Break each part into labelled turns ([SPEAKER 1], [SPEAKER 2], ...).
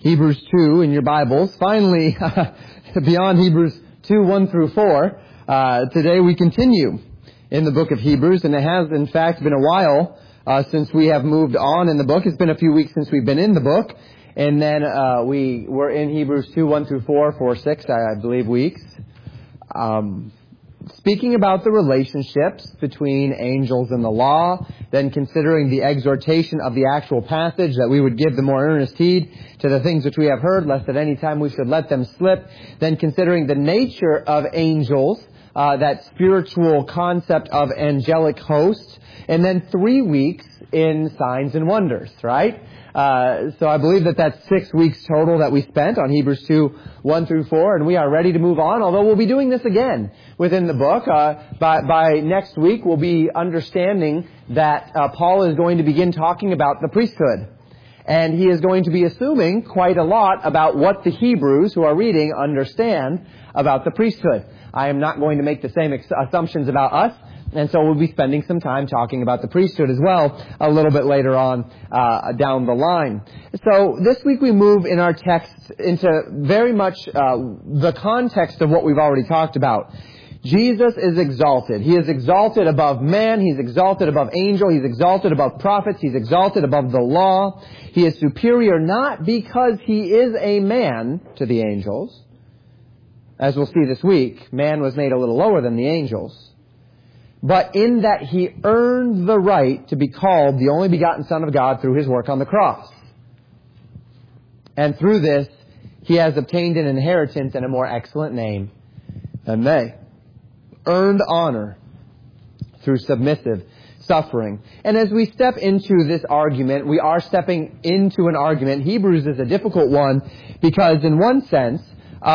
[SPEAKER 1] Hebrews 2 in your Bibles. Finally, beyond Hebrews 2, 1 through 4, today we continue in the book of Hebrews, and it has in fact been a while since we have moved on in the book. It's been a few weeks since we've been in the book, and then we were in Hebrews 2, 1 through 4 for 6, I believe, weeks. Speaking about the relationships between angels and the law, then considering the exhortation of the actual passage, that we would give the more earnest heed to the things which we have heard, lest at any time we should let them slip, then considering the nature of angels, that spiritual concept of angelic hosts, and then 3 weeks in signs and wonders, right? So I believe that that's 6 weeks total that we spent on Hebrews 2, 1 through 4, and we are ready to move on, although we'll be doing this again within the book. By next week, we'll be understanding that Paul is going to begin talking about the priesthood. And he is going to be assuming quite a lot about what the Hebrews who are reading understand about the priesthood. I am not going to make the same assumptions about us. And so we'll be spending some time talking about the priesthood as well a little bit later on down the line. So this week we move in our text into very much the context of what we've already talked about. Jesus is exalted. He is exalted above man. He's exalted above angel. He's exalted above prophets. He's exalted above the law. He is superior not because he is a man to the angels. As we'll see this week, man was made a little lower than the angels. But in that he earned the right to be called the only begotten Son of God through his work on the cross. And through this, he has obtained an inheritance and a more excellent name than they. Earned honor through submissive suffering. And as we step into this argument, we are stepping into an argument. Hebrews is a difficult one because in one sense,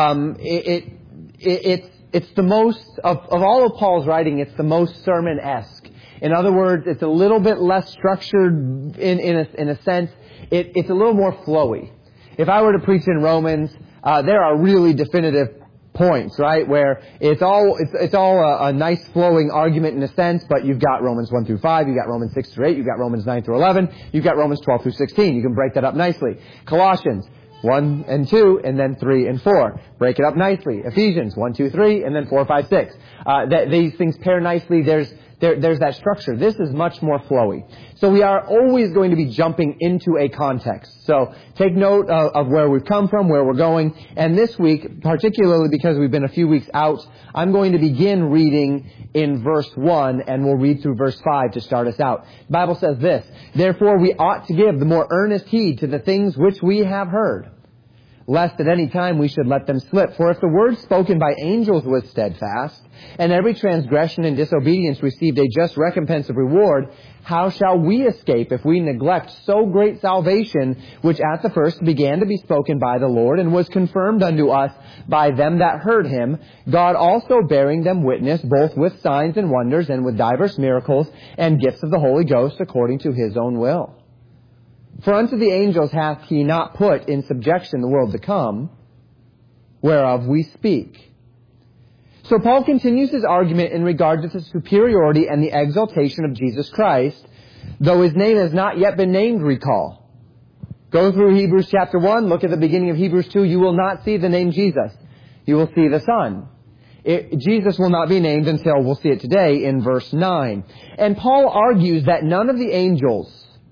[SPEAKER 1] it's the most, of all of Paul's writing, it's the most sermon-esque. In other words, it's a little bit less structured in a sense. It's a little more flowy. If I were to preach in Romans, there are really definitive points, right? Where it's all a nice flowing argument in a sense, but you've got Romans 1 through 5, you've got Romans 6 through 8, you've got Romans 9 through 11, you've got Romans 12 through 16. You can break that up nicely. Colossians 1 and 2, and then 3 and 4. Break it up nicely. Ephesians 1, 2, 3, and then 4, 5, 6. These things pair nicely. There's that structure. This is much more flowy. So we are always going to be jumping into a context. So take note of where we've come from, where we're going. And this week, particularly because we've been a few weeks out, I'm going to begin reading in verse 1, and we'll read through verse 5 to start us out. The Bible says this: "Therefore we ought to give the more earnest heed to the things which we have heard, lest at any time we should let them slip. For if the word spoken by angels was steadfast, and every transgression and disobedience received a just recompense of reward, how shall we escape if we neglect so great salvation, which at the first began to be spoken by the Lord, and was confirmed unto us by them that heard him, God also bearing them witness, both with signs and wonders, and with divers miracles, and gifts of the Holy Ghost, according to his own will. For unto the angels hath he not put in subjection the world to come, whereof we speak." So Paul continues his argument in regard to the superiority and the exaltation of Jesus Christ, though his name has not yet been named, recall. Go through Hebrews chapter 1, look at the beginning of Hebrews 2, you will not see the name Jesus. You will see the Son. Jesus will not be named until we'll see it today in verse 9. And Paul argues that none of the angels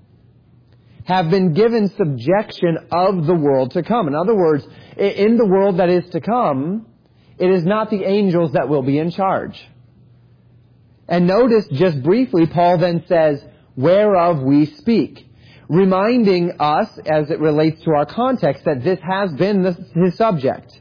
[SPEAKER 1] have been given subjection of the world to come. In other words, in the world that is to come, it is not the angels that will be in charge. And notice just briefly, Paul then says, whereof we speak, reminding us, as it relates to our context, that this has been his subject.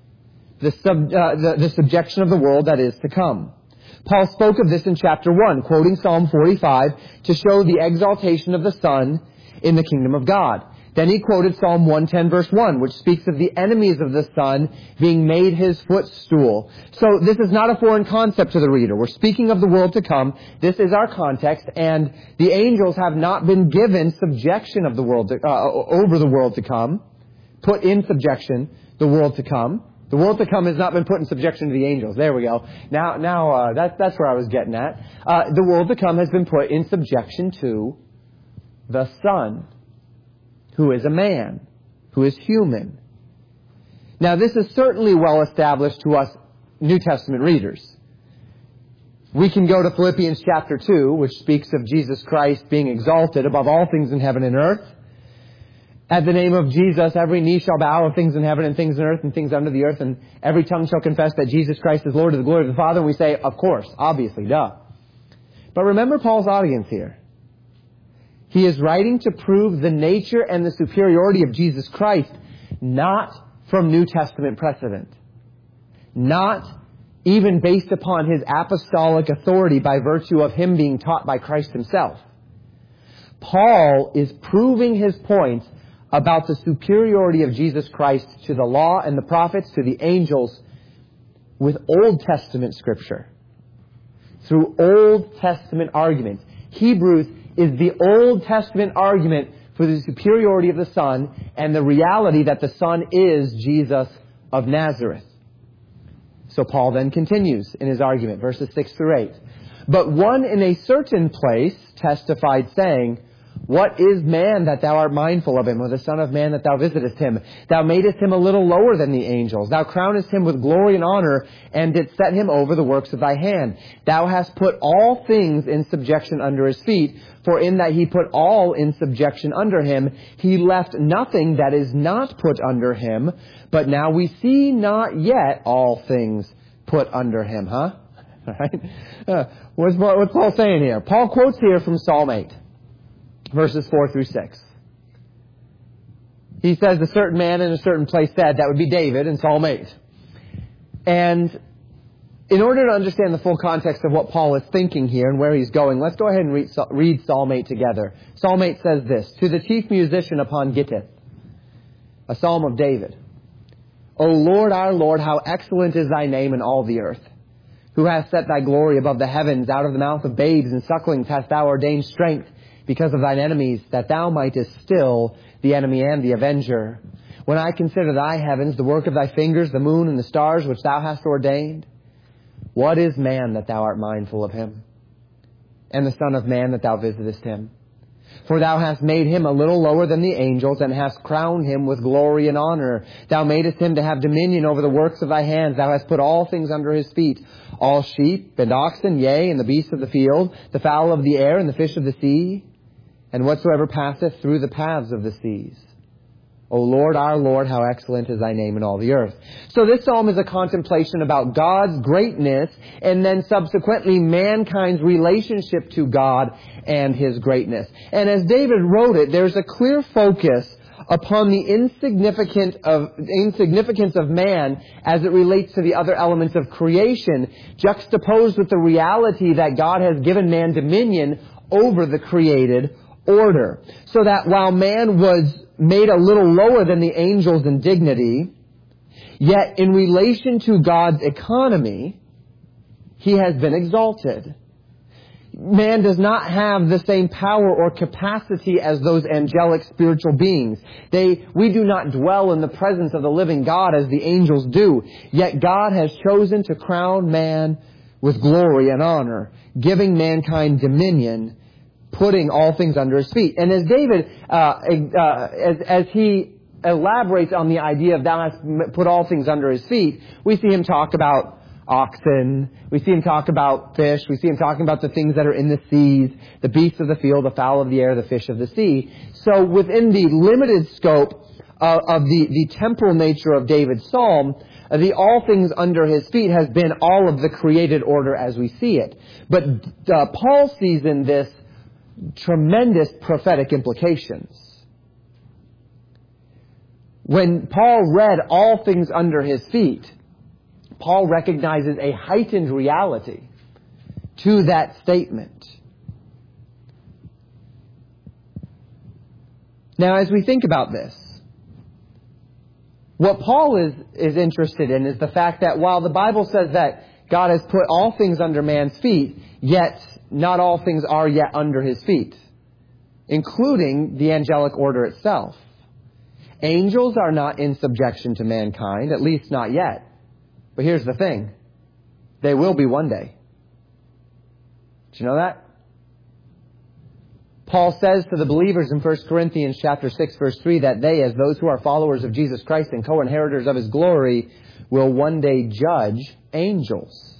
[SPEAKER 1] The subjection of the world that is to come. Paul spoke of this in chapter 1, quoting Psalm 45 to show the exaltation of the Son in the kingdom of God. Then he quoted Psalm 110 verse 1, which speaks of the enemies of the Son being made his footstool. So this is not a foreign concept to the reader. We're speaking of the world to come. This is our context, and the angels have not been given subjection of the world over the world to come, put in subjection the world to come. The world to come has not been put in subjection to the angels. There we go. Now that's where I was getting at. The world to come has been put in subjection to the Son, who is a man. who is human. Now, this is certainly well established to us New Testament readers. We can go to Philippians chapter 2, which speaks of Jesus Christ being exalted above all things in heaven and earth. At the name of Jesus, every knee shall bow of things in heaven and things in earth and things under the earth, and every tongue shall confess that Jesus Christ is Lord to the glory of the Father. And we say, of course, obviously, duh. But remember Paul's audience here. He is writing to prove the nature and the superiority of Jesus Christ, not from New Testament precedent. Not even based upon his apostolic authority by virtue of him being taught by Christ himself. Paul is proving his point about the superiority of Jesus Christ to the law and the prophets, to the angels, with Old Testament Scripture. Through Old Testament arguments. Hebrews is the Old Testament argument for the superiority of the Son and the reality that the Son is Jesus of Nazareth. So Paul then continues in his argument, verses 6 through 8. But one in a certain place testified, saying, What is man that thou art mindful of him, or the son of man that thou visitest him? Thou madest him a little lower than the angels. Thou crownest him with glory and honor, and didst set him over the works of thy hand. Thou hast put all things in subjection under his feet, for in that he put all in subjection under him, he left nothing that is not put under him. But now we see not yet all things put under him. Huh? All right? What's Paul saying here? Paul quotes here from Psalm 8. Verses 4 through 6. He says, a certain man in a certain place said, that would be David in Psalm 8. And in order to understand the full context of what Paul is thinking here and where he's going, let's go ahead and read Psalm 8 together. Psalm 8 says this, To the chief musician upon Gittith, a psalm of David. O Lord, our Lord, how excellent is thy name in all the earth. Who hast set thy glory above the heavens, out of the mouth of babes and sucklings hast thou ordained strength, because of thine enemies, that thou mightest still the enemy and the avenger. When I consider thy heavens, the work of thy fingers, the moon and the stars which thou hast ordained, what is man that thou art mindful of him? And the son of man that thou visitest him? For thou hast made him a little lower than the angels, and hast crowned him with glory and honor. Thou madest him to have dominion over the works of thy hands. Thou hast put all things under his feet, all sheep and oxen, yea, and the beasts of the field, the fowl of the air and the fish of the sea, and whatsoever passeth through the paths of the seas. O Lord, our Lord, how excellent is thy name in all the earth. So this psalm is a contemplation about God's greatness and then subsequently mankind's relationship to God and his greatness. And as David wrote it, there's a clear focus upon the insignificance of man as it relates to the other elements of creation, juxtaposed with the reality that God has given man dominion over the created order. So that while man was made a little lower than the angels in dignity, yet in relation to God's economy, he has been exalted. Man does not have the same power or capacity as those angelic spiritual beings. We do not dwell in the presence of the living God as the angels do. Yet God has chosen to crown man with glory and honor, giving mankind dominion, putting all things under his feet. And as David, as he elaborates on the idea of thou hast put all things under his feet, we see him talk about oxen, we see him talk about fish, we see him talking about the things that are in the seas, the beasts of the field, the fowl of the air, the fish of the sea. So within the limited scope of the temporal nature of David's psalm, the all things under his feet has been all of the created order as we see it. But Paul sees in this tremendous prophetic implications. When Paul read all things under his feet, Paul recognizes a heightened reality to that statement. Now, as we think about this, what Paul is interested in is the fact that while the Bible says that God has put all things under man's feet, yet not all things are yet under his feet, including the angelic order itself. Angels are not in subjection to mankind, at least not yet. But here's the thing. They will be one day. Did you know that? Paul says to the believers in 1 Corinthians chapter 6, verse 3, that they, as those who are followers of Jesus Christ and co-inheritors of His glory, will one day judge angels.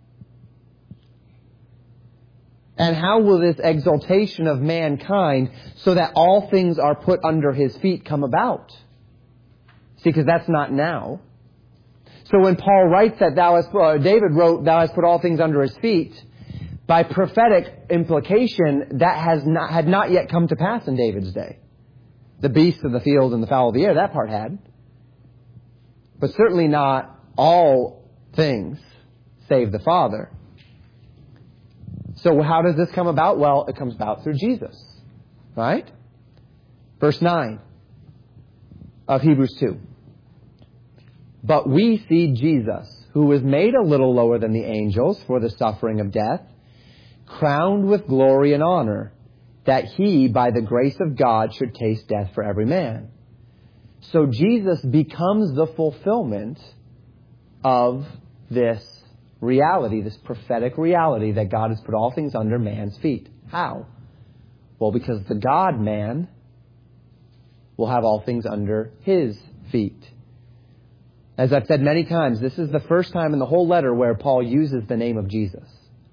[SPEAKER 1] And how will this exaltation of mankind, so that all things are put under His feet, come about? See, because that's not now. So when Paul writes that David wrote, "Thou hast put all things under His feet," by prophetic implication, that had not yet come to pass in David's day. The beasts of the field and the fowl of the air, that part had. But certainly not all things save the Father. So how does this come about? Well, it comes about through Jesus. Right? Verse 9 of Hebrews 2. But we see Jesus, who was made a little lower than the angels for the suffering of death, crowned with glory and honor, that He, by the grace of God, should taste death for every man. So Jesus becomes the fulfillment of this reality, this prophetic reality that God has put all things under man's feet. How? Well, because the God-man will have all things under His feet. As I've said many times, this is the first time in the whole letter where Paul uses the name of Jesus.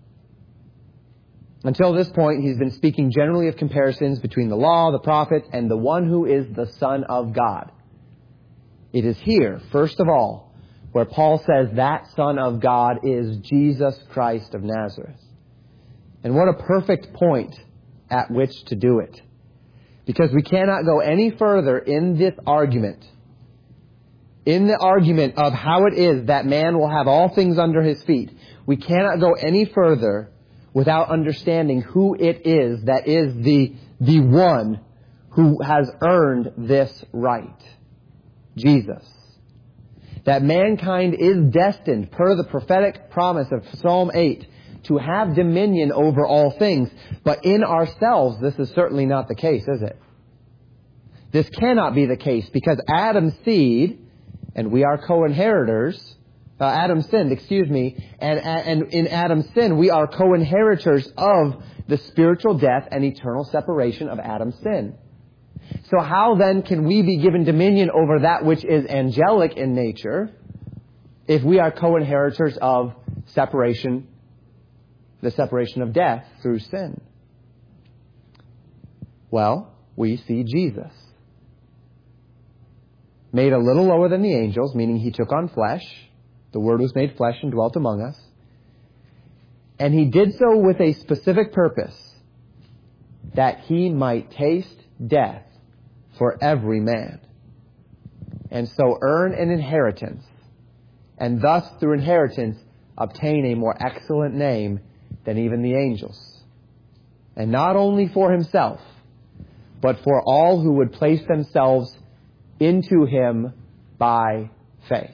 [SPEAKER 1] Until this point, he's been speaking generally of comparisons between the law, the prophets, and the one who is the Son of God. It is here, first of all, where Paul says that Son of God is Jesus Christ of Nazareth. And what a perfect point at which to do it. Because we cannot go any further in this argument. In the argument of how it is that man will have all things under his feet. We cannot go any further without understanding who it is that is the one who has earned this right. Jesus. That mankind is destined, per the prophetic promise of Psalm 8, to have dominion over all things. But in ourselves, this is certainly not the case, is it? This cannot be the case, because Adam's seed, and we are co-inheritors, Adam sinned, and in Adam's sin, we are co-inheritors of the spiritual death and eternal separation of Adam's sin. So how then can we be given dominion over that which is angelic in nature if we are co-inheritors of separation, the separation of death through sin? Well, we see Jesus. Made a little lower than the angels, meaning He took on flesh. The Word was made flesh and dwelt among us. And He did so with a specific purpose, that He might taste death for every man, and so earn an inheritance, and thus through inheritance obtain a more excellent name than even the angels. And not only for Himself, but for all who would place themselves into Him by faith.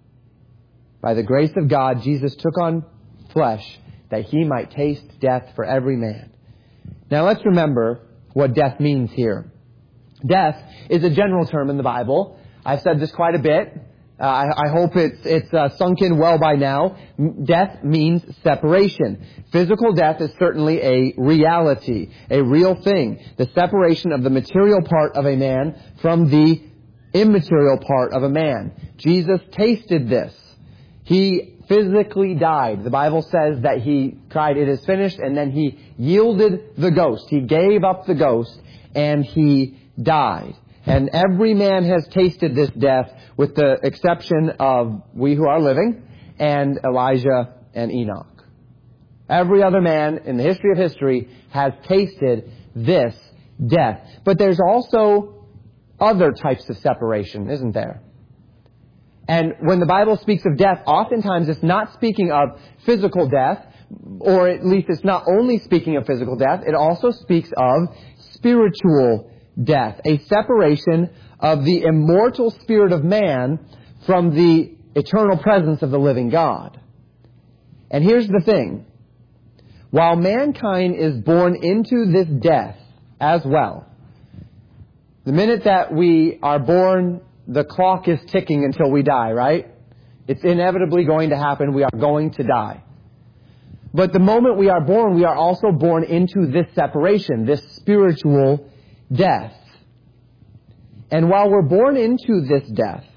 [SPEAKER 1] By the grace of God, Jesus took on flesh that He might taste death for every man. Now let's remember what death means here. Death is a general term in the Bible. I've said this quite a bit. I hope it's sunk in well by now. Death means separation. Physical death is certainly a reality, a real thing. The separation of the material part of a man from the immaterial part of a man. Jesus tasted this. He physically died. The Bible says that He cried, "It is finished," and then He yielded the ghost. He gave up the ghost, and He died. And every man has tasted this death, with the exception of we who are living, and Elijah and Enoch. Every other man in the history of history has tasted this death. But there's also other types of separation, isn't there? And when the Bible speaks of death, oftentimes it's not speaking of physical death, or at least it's not only speaking of physical death, it also speaks of spiritual death, a separation of the immortal spirit of man from the eternal presence of the living God. And here's the thing. While mankind is born into this death as well, the minute that we are born, the clock is ticking until we die, right? It's inevitably going to happen. We are going to die. But the moment we are born, we are also born into this separation, this spiritual death. And while we're born into this death,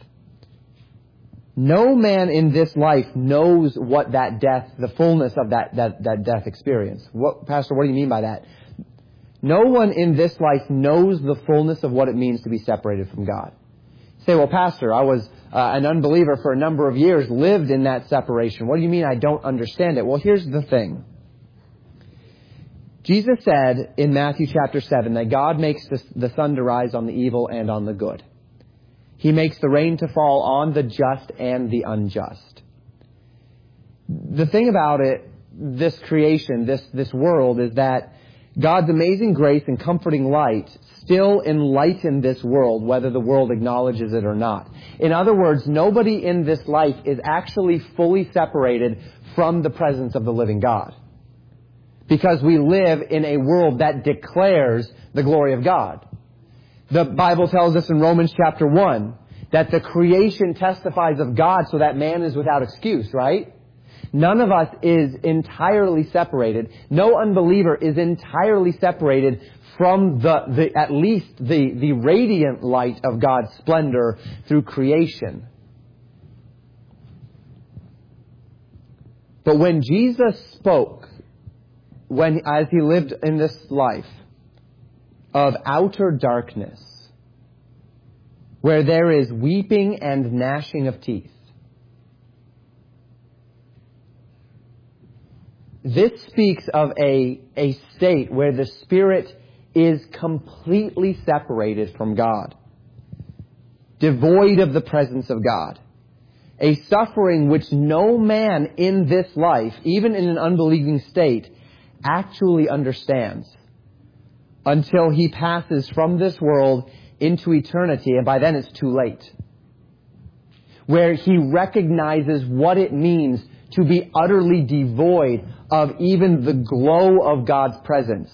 [SPEAKER 1] no man in this life knows what that death, the fullness of that death experience. Pastor, what do you mean by that? No one in this life knows the fullness of what it means to be separated from God. You say, well, Pastor, I was an unbeliever for a number of years, lived in that separation. What do you mean I don't understand it? Well, here's the thing. Jesus said in Matthew chapter 7 that God makes the sun to rise on the evil and on the good. He makes the rain to fall on the just and the unjust. The thing about it, this creation, this world, is that God's amazing grace and comforting light still enlighten this world, whether the world acknowledges it or not. In other words, nobody in this life is actually fully separated from the presence of the living God. Because we live in a world that declares the glory of God. The Bible tells us in Romans chapter 1 that the creation testifies of God so that man is without excuse, right? None of us is entirely separated. No unbeliever is entirely separated from at least the radiant light of God's splendor through creation. But when Jesus spoke, as he lived in this life, of outer darkness, where there is weeping and gnashing of teeth, this speaks of a state where the spirit is completely separated from God, devoid of the presence of God. A suffering which no man in this life, even in an unbelieving state, actually understands until he passes from this world into eternity, and by then it's too late. Where he recognizes what it means to be utterly devoid of even the glow of God's presence.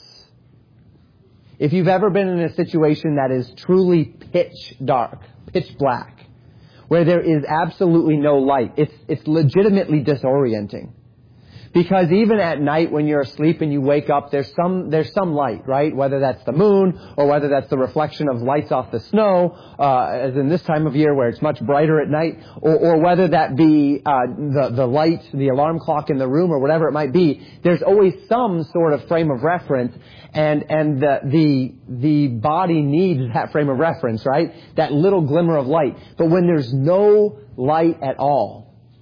[SPEAKER 1] If you've ever been in a situation that is truly pitch dark, pitch black, where there is absolutely no light, it's legitimately disorienting. Because even at night when you're asleep and you wake up, there's some light, right? Whether that's the moon or whether that's the reflection of lights off the snow, as in this time of year where it's much brighter at night, or whether that be the light, the alarm clock in the room, or whatever it might be. There's always some sort of frame of reference, and the body needs that frame of reference, right? That little glimmer of light. But when there's no light at all,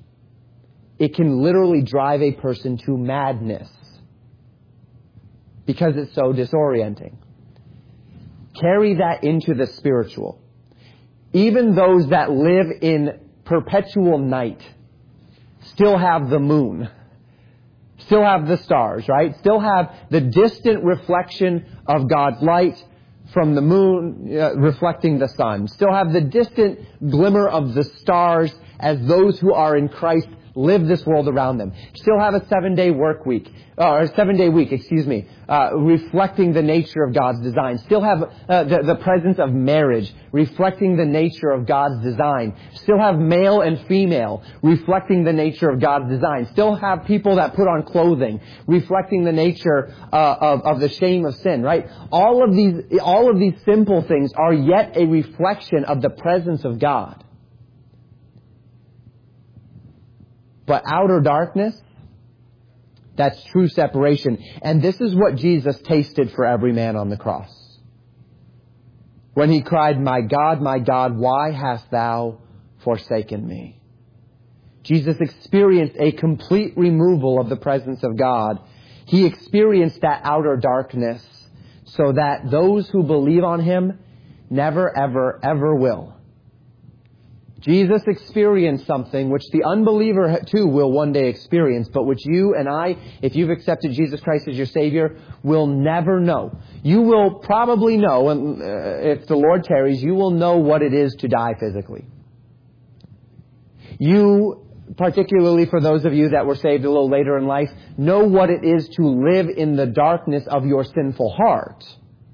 [SPEAKER 1] it can literally drive a person to madness because it's so disorienting. Carry that into the spiritual. Even those that live in perpetual night still have the moon, still have the stars, right? Still have the distant reflection of God's light from the moon reflecting the sun. Still have the distant glimmer of the stars as those who are in Christ live this world around them. Still have a 7-day work week, or 7-day week, reflecting the nature of God's design. Still have the presence of marriage, reflecting the nature of God's design. Still have male and female, reflecting the nature of God's design. Still have people that put on clothing, reflecting the nature of the shame of sin, right? All of these simple things are yet a reflection of the presence of God. But outer darkness, that's true separation. And this is what Jesus tasted for every man on the cross. When he cried, my God, why hast thou forsaken me? Jesus experienced a complete removal of the presence of God. He experienced that outer darkness so that those who believe on him never, ever, ever will. Jesus experienced something which the unbeliever too will one day experience, but which you and I, if you've accepted Jesus Christ as your Savior, will never know. You will probably know, and if the Lord tarries, you will know what it is to die physically. You, particularly for those of you that were saved a little later in life, know what it is to live in the darkness of your sinful heart.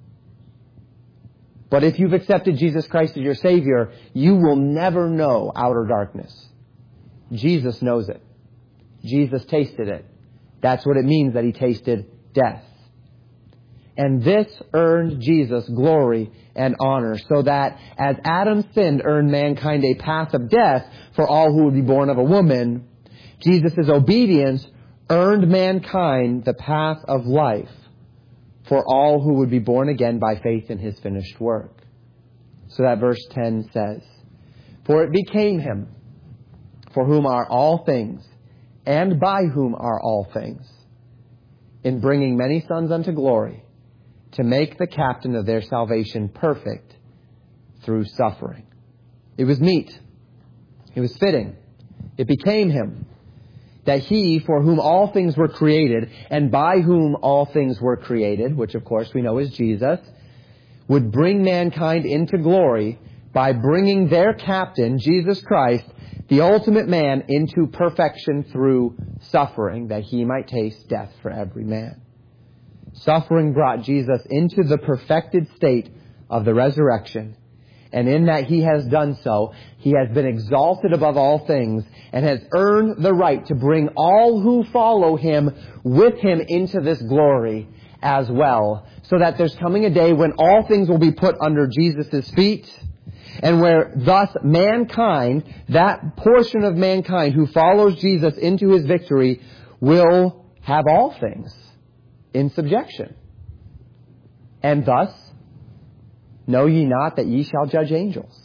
[SPEAKER 1] But if you've accepted Jesus Christ as your Savior, you will never know outer darkness. Jesus knows it. Jesus tasted it. That's what it means that he tasted death. And this earned Jesus glory and honor, so that as Adam's sin earned mankind a path of death for all who would be born of a woman, Jesus' obedience earned mankind the path of life for all who would be born again by faith in his finished work. So that verse 10 says, "For it became him, for whom are all things, and by whom are all things, in bringing many sons unto glory, to make the captain of their salvation perfect through suffering." It was meet. It was fitting. It became him that he, for whom all things were created, and by whom all things were created, which of course we know is Jesus, would bring mankind into glory by bringing their captain, Jesus Christ, the ultimate man, into perfection through suffering, that he might taste death for every man. Suffering brought Jesus into the perfected state of the resurrection. And in that he has done so, he has been exalted above all things and has earned the right to bring all who follow him with him into this glory as well. So that there's coming a day when all things will be put under Jesus' feet, and where thus mankind, that portion of mankind who follows Jesus into his victory, will have all things in subjection. And thus, know ye not that ye shall judge angels?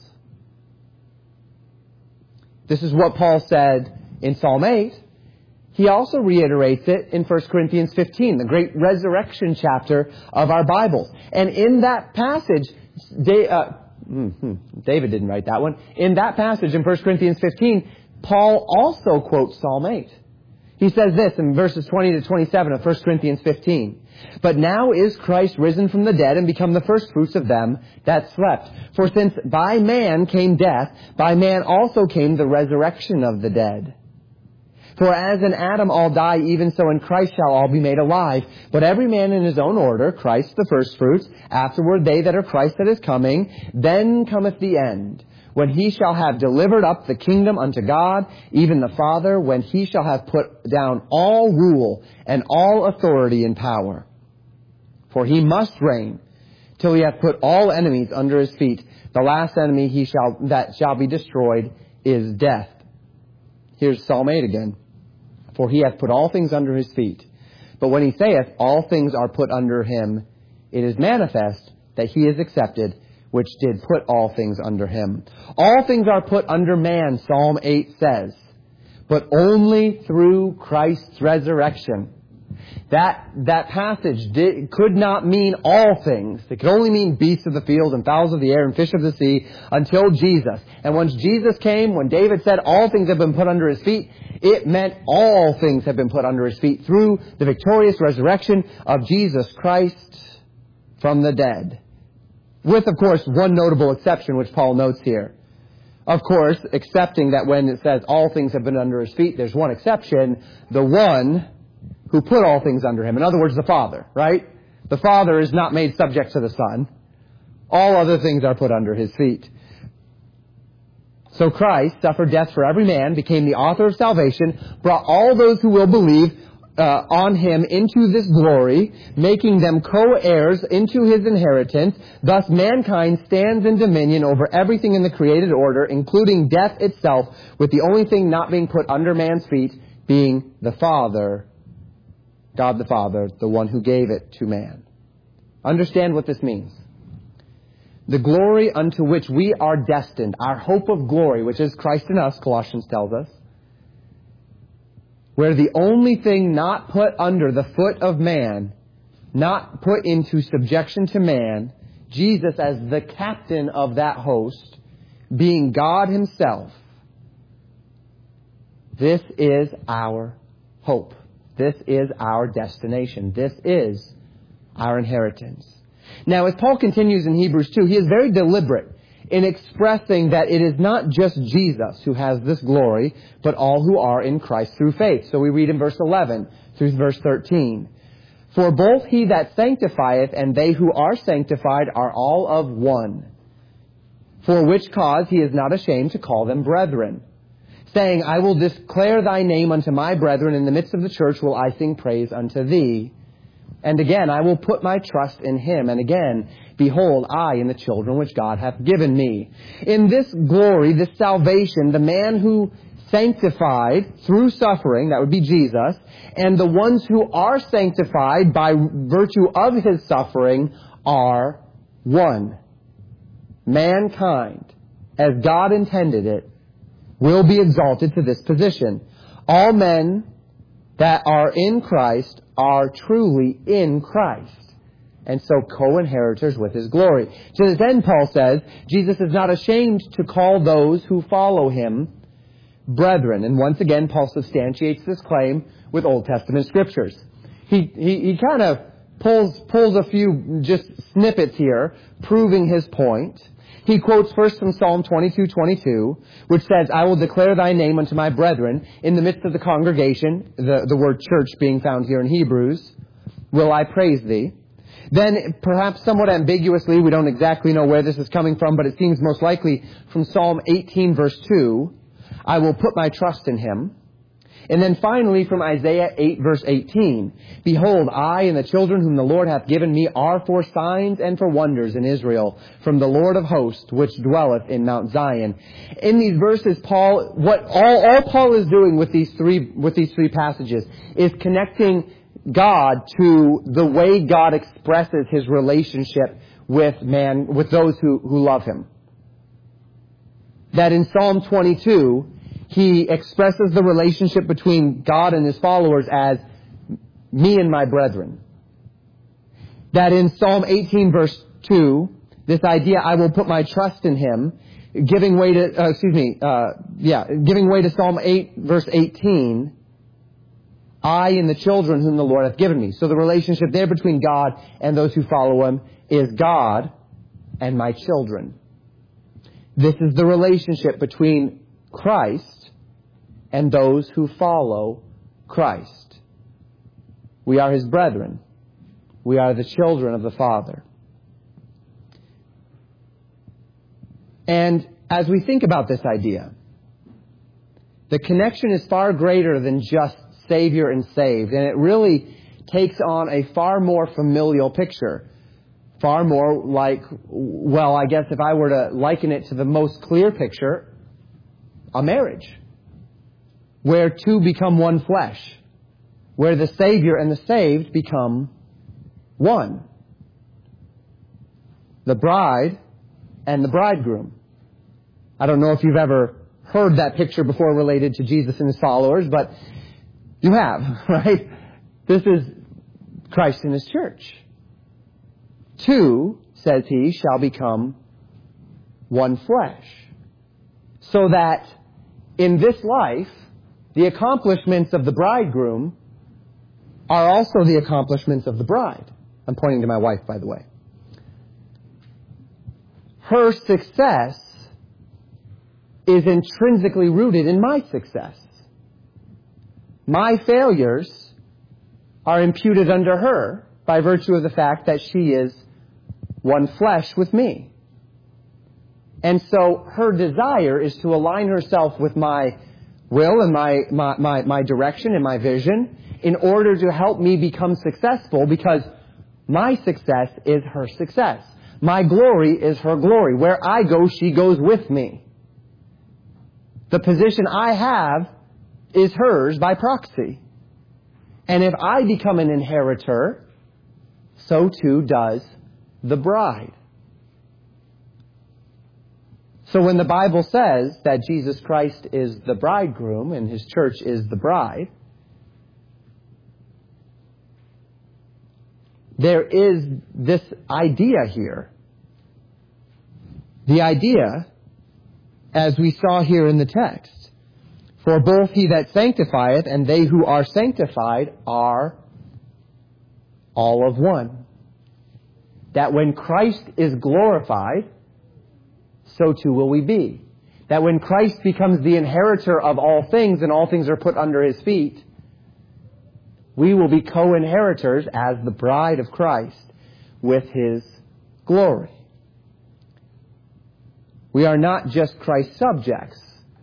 [SPEAKER 1] This is what Paul said in Psalm 8. He also reiterates it in 1 Corinthians 15, the great resurrection chapter of our Bibles. And in that passage, David didn't write that one. In that passage in 1 Corinthians 15, Paul also quotes Psalm 8. He says this in verses 20 to 27 of 1 Corinthians 15. "But now is Christ risen from the dead and become the firstfruits of them that slept. For since by man came death, by man also came the resurrection of the dead. For as in Adam all die, even so in Christ shall all be made alive. But every man in his own order, Christ the firstfruits, afterward they that are Christ that is coming. Then cometh the end, when he shall have delivered up the kingdom unto God, even the Father, when he shall have put down all rule and all authority and power. For he must reign till he hath put all enemies under his feet. The last enemy that shall be destroyed is death." Here's Psalm 8 again. "For he hath put all things under his feet. But when he saith, all things are put under him, it is manifest that he is accepted, which did put all things under him. All things are put under man," Psalm 8 says, "but only through Christ's resurrection." That passage could not mean all things. It could only mean beasts of the field and fowls of the air and fish of the sea until Jesus. And once Jesus came, when David said all things have been put under his feet, it meant all things have been put under his feet through the victorious resurrection of Jesus Christ from the dead. With, of course, one notable exception, which Paul notes here. Of course, accepting that when it says all things have been under his feet, there's one exception, the one who put all things under him. In other words, the Father, right? The Father is not made subject to the Son. All other things are put under his feet. So Christ suffered death for every man, became the author of salvation, brought all those who will believe on him into this glory, making them co-heirs into his inheritance. Thus mankind stands in dominion over everything in the created order, including death itself, with the only thing not being put under man's feet being the Father, God the Father, the one who gave it to man. Understand what this means. The glory unto which we are destined, our hope of glory, which is Christ in us, Colossians tells us, where the only thing not put under the foot of man, not put into subjection to man, Jesus as the captain of that host, being God himself, this is our hope. This is our destination. This is our inheritance. Now, as Paul continues in Hebrews 2, he is very deliberate in expressing that it is not just Jesus who has this glory, but all who are in Christ through faith. So we read in verse 11 through verse 13. "For both he that sanctifieth and they who are sanctified are all of one. For which cause he is not ashamed to call them brethren, saying, I will declare thy name unto my brethren. In the midst of the church will I sing praise unto thee. And again, I will put my trust in him. And again, behold, I and the children which God hath given me. In this glory, this salvation, the man who sanctified through suffering, that would be Jesus, and the ones who are sanctified by virtue of his suffering are one. Mankind, as God intended it, will be exalted to this position. All men that are in Christ are truly in Christ, and so co-inheritors with his glory. To this end, Paul says, Jesus is not ashamed to call those who follow him brethren. And once again, Paul substantiates this claim with Old Testament scriptures. He kind of pulls a few just snippets here, proving his point. He quotes first from Psalm 22:22, which says, I will declare thy name unto my brethren. In the midst of the congregation, the word church being found here in Hebrews, will I praise thee. Then, perhaps somewhat ambiguously, we don't exactly know where this is coming from, but it seems most likely from Psalm 18 verse 2, I will put my trust in him. And then finally from Isaiah 8 verse 18, behold, I and the children whom the Lord hath given me are for signs and for wonders in Israel, from the Lord of hosts, which dwelleth in Mount Zion. In these verses, Paul, all Paul is doing with these three passages is connecting God to the way God expresses his relationship with man, with those who love him. That in Psalm 22, he expresses the relationship between God and his followers as me and my brethren. That in Psalm 18 verse 2, this idea, I will put my trust in him, giving way to Psalm 8 verse 18, I and the children whom the Lord hath given me. So the relationship there between God and those who follow him is God and my children. This is the relationship between Christ and those who follow Christ. We are his brethren. We are the children of the Father. And as we think about this idea, the connection is far greater than just Savior and saved. And it really takes on a far more familial picture. Far more like, well, I guess if I were to liken it to the most clear picture, a marriage. Where two become one flesh. Where the Savior and the saved become one. The bride and the bridegroom. I don't know if you've ever heard that picture before related to Jesus and his followers, but you have, right? This is Christ and his church. Two, says he, shall become one flesh. So that in this life, the accomplishments of the bridegroom are also the accomplishments of the bride. I'm pointing to my wife, by the way. Her success is intrinsically rooted in my success. My failures are imputed unto her by virtue of the fact that she is one flesh with me. And so her desire is to align herself with my will and my direction and my vision in order to help me become successful, because my success is her success. My glory is her glory. Where I go, she goes with me. The position I have is hers by proxy. And if I become an inheritor, so too does the bride. So when the Bible says that Jesus Christ is the bridegroom and his church is the bride, there is this idea here. The idea, as we saw here in the text, for both he that sanctifieth and they who are sanctified are all of one. That when Christ is glorified, so too will we be. That when Christ becomes the inheritor of all things and all things are put under his feet, we will be co-inheritors as the bride of Christ with his glory. We are not just Christ's subjects.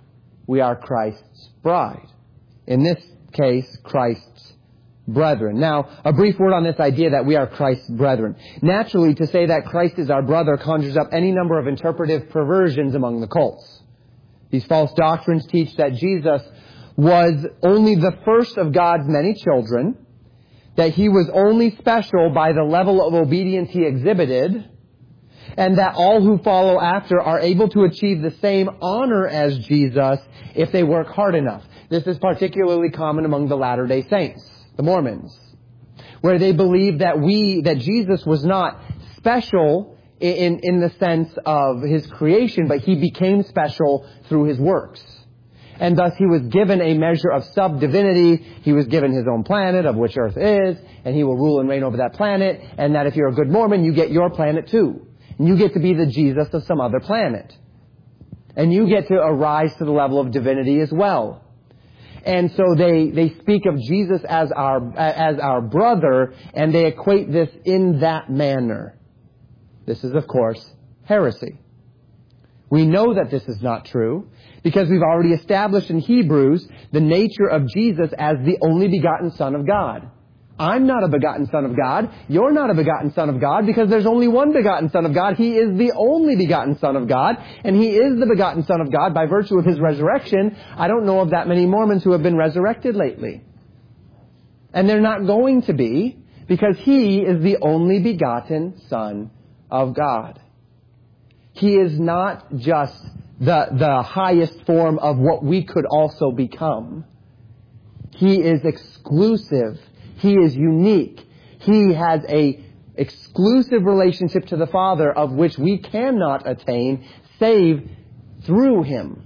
[SPEAKER 1] we are Christ's bride. In this case, Christ's brethren. Now, a brief word on this idea that we are Christ's brethren. Naturally, to say that Christ is our brother conjures up any number of interpretive perversions among the cults. These false doctrines teach that Jesus was only the first of God's many children, that he was only special by the level of obedience he exhibited, and that all who follow after are able to achieve the same honor as Jesus if they work hard enough. This is particularly common among the Latter-day Saints, the Mormons, where they believe that Jesus was not special in the sense of his creation, but he became special through his works. And thus he was given a measure of sub-divinity. He was given his own planet, of which Earth is, and he will rule and reign over that planet, and that if you're a good Mormon, you get your planet too. And you get to be the Jesus of some other planet. And you get to arise to the level of divinity as well. And so they speak of Jesus as our brother, and they equate this in that manner. This is, of course, heresy. We know that this is not true because we've already established in Hebrews the nature of Jesus as the only begotten Son of God. I'm not a begotten Son of God. You're not a begotten Son of God because there's only one begotten Son of God. He is the only begotten Son of God, and He is the begotten Son of God by virtue of His resurrection. I don't know of that many Mormons who have been resurrected lately. And they're not going to be because He is the only begotten Son of God. He is not just the highest form of what we could also become. He is exclusive. He is unique. He has a exclusive relationship to the Father of which we cannot attain save through Him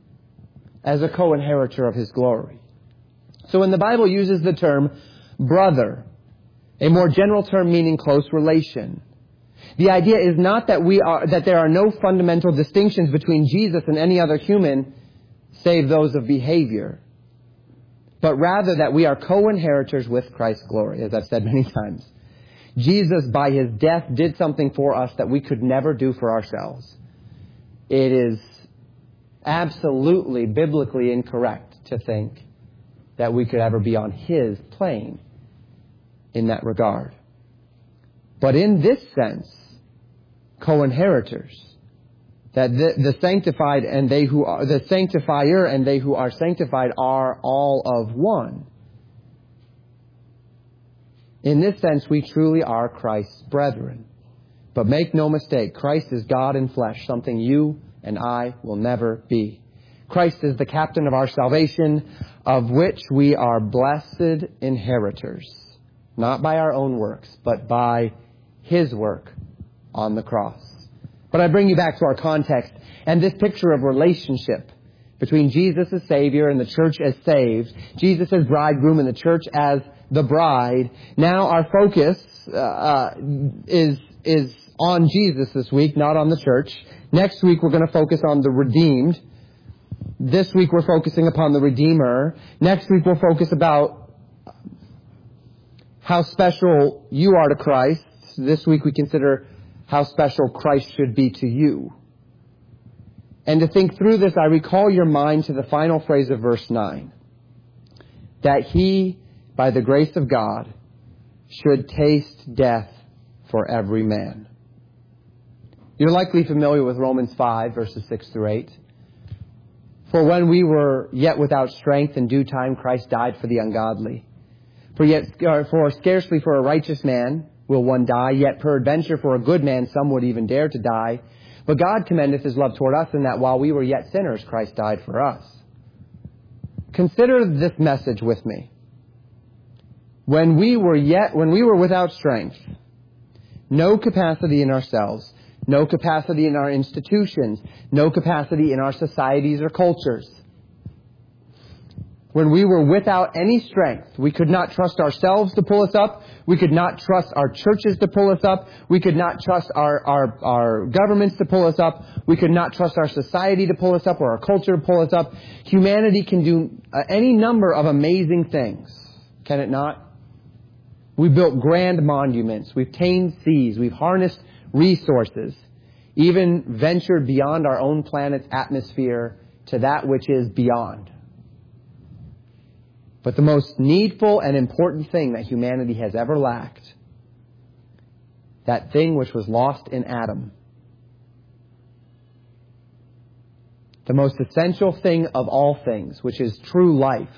[SPEAKER 1] as a co-inheritor of His glory. So when the Bible uses the term brother, a more general term meaning close relation, the idea is not that there are no fundamental distinctions between Jesus and any other human save those of behavior, but rather that we are co-inheritors with Christ's glory, as I've said many times. Jesus, by His death, did something for us that we could never do for ourselves. It is absolutely biblically incorrect to think that we could ever be on His plane in that regard. But in this sense, co-inheritors, that the sanctified and they who are the sanctifier and they who are sanctified are all of one. In this sense, we truly are Christ's brethren. But make no mistake, Christ is God in flesh, something you and I will never be. Christ is the captain of our salvation, of which we are blessed inheritors, not by our own works, but by His work on the cross. But I bring you back to our context and this picture of relationship between Jesus as Savior and the church as saved, Jesus as bridegroom and the church as the bride. Now our focus is on Jesus this week, not on the church. Next week we're going to focus on the redeemed. This week we're focusing upon the Redeemer. Next week we'll focus about how special you are to Christ. This week we consider how special Christ should be to you. And to think through this, I recall your mind to the final phrase of verse 9. That He, by the grace of God, should taste death for every man. You're likely familiar with Romans 5, verses 6 through 8. For when we were yet without strength, in due time Christ died for the ungodly. For scarcely for a righteous man will one die, yet peradventure for a good man some would even dare to die. But God commendeth His love toward us, in that while we were yet sinners, Christ died for us. Consider this message with me. When we were without strength, no capacity in ourselves, no capacity in our institutions, no capacity in our societies or cultures. When we were without any strength, we could not trust ourselves to pull us up. We could not trust our churches to pull us up. We could not trust our governments to pull us up. We could not trust our society to pull us up or our culture to pull us up. Humanity can do any number of amazing things, can it not? We built grand monuments. We've tamed seas. We've harnessed resources. Even ventured beyond our own planet's atmosphere to that which is beyond. But the most needful and important thing that humanity has ever lacked, that thing which was lost in Adam, the most essential thing of all things, which is true life,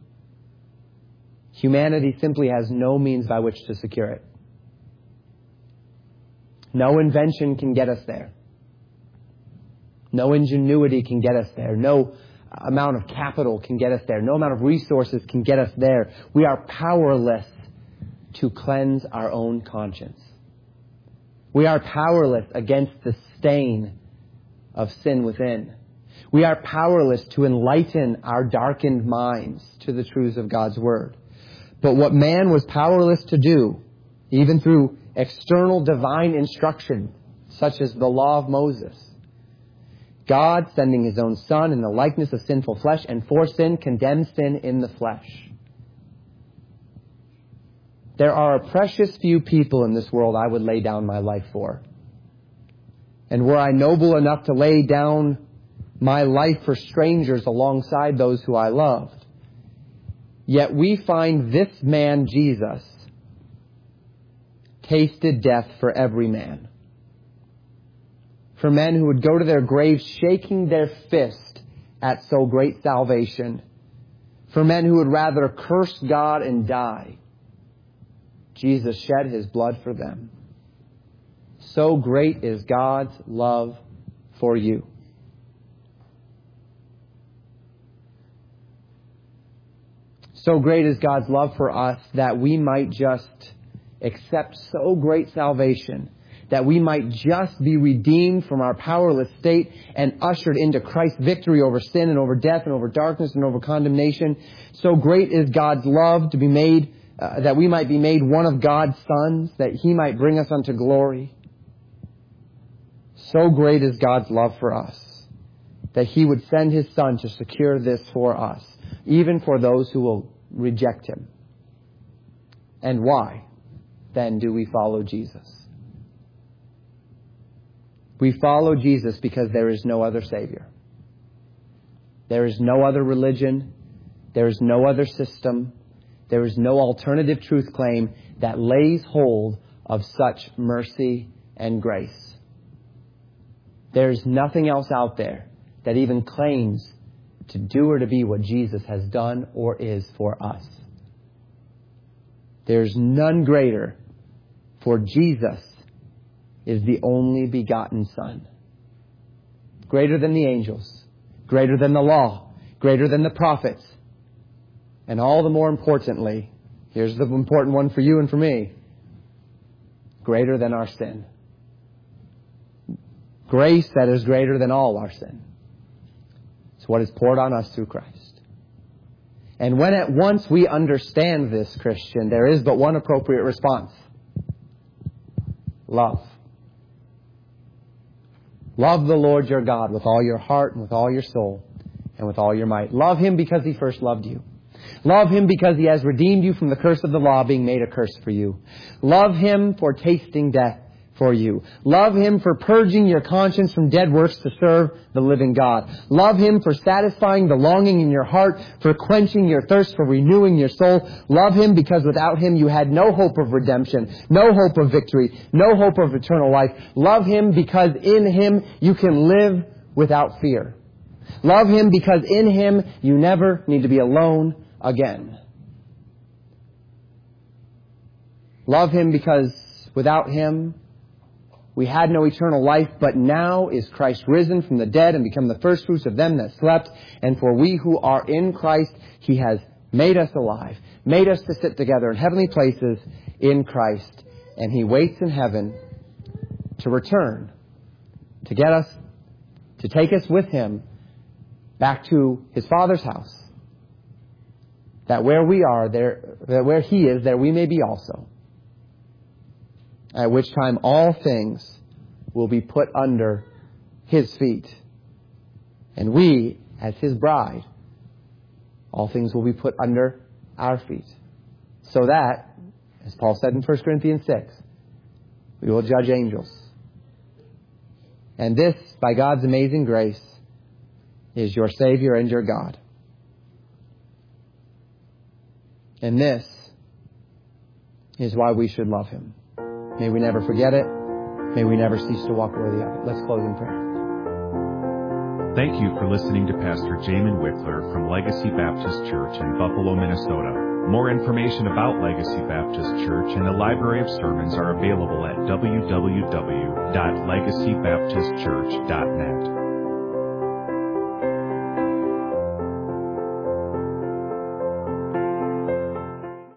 [SPEAKER 1] humanity simply has no means by which to secure it. No invention can get us there. No ingenuity can get us there. No amount of capital can get us there. No amount of resources can get us there. We are powerless to cleanse our own conscience. We are powerless against the stain of sin within. We are powerless to enlighten our darkened minds to the truths of God's Word. But what man was powerless to do, even through external divine instruction, such as the law of Moses, God, sending His own Son in the likeness of sinful flesh, and for sin, condemned sin in the flesh. There are a precious few people in this world I would lay down my life for. And were I noble enough to lay down my life for strangers alongside those who I loved, yet we find this man, Jesus, tasted death for every man. For men who would go to their graves shaking their fist at so great salvation. For men who would rather curse God and die. Jesus shed His blood for them. So great is God's love for you. So great is God's love for us that we might just accept so great salvation, that we might just be redeemed from our powerless state and ushered into Christ's victory over sin and over death and over darkness and over condemnation. So great is God's love to be made, that we might be made one of God's sons, that He might bring us unto glory. So great is God's love for us, that He would send His Son to secure this for us, even for those who will reject Him. And why, then, do we follow Jesus? We follow Jesus because there is no other Savior. There is no other religion. There is no other system. There is no alternative truth claim that lays hold of such mercy and grace. There is nothing else out there that even claims to do or to be what Jesus has done or is for us. There's none greater, for Jesus is the only begotten Son. Greater than the angels, greater than the law, greater than the prophets, and all the more importantly, here's the important one for you and for me, greater than our sin. Grace that is greater than all our sin. It's what is poured on us through Christ. And when at once we understand this, Christian, there is but one appropriate response. Love. Love the Lord your God with all your heart and with all your soul and with all your might. Love Him because He first loved you. Love Him because He has redeemed you from the curse of the law, being made a curse for you. Love Him for tasting death for you. Love Him for purging your conscience from dead works to serve the living God. Love Him for satisfying the longing in your heart, for quenching your thirst, for renewing your soul. Love Him because without Him you had no hope of redemption, no hope of victory, no hope of eternal life. Love Him because in Him you can live without fear. Love Him because in Him you never need to be alone again. Love Him because without Him we had no eternal life, but now is Christ risen from the dead and become the firstfruits of them that slept. And for we who are in Christ, He has made us alive, made us to sit together in heavenly places in Christ. And He waits in heaven to return, to get us, to take us with Him back to His Father's house. That where we are, there, that where He is, there we may be also. At which time all things will be put under His feet. And we, as His bride, all things will be put under our feet. So that, as Paul said in 1 Corinthians 6, we will judge angels. And this, by God's amazing grace, is your Savior and your God. And this is why we should love Him. May we never forget it. May we never cease to walk worthy of it. Let's close in prayer.
[SPEAKER 2] Thank you for listening to Pastor Jamin Wickler from Legacy Baptist Church in Buffalo, Minnesota. More information about Legacy Baptist Church and the library of sermons are available at www.legacybaptistchurch.net.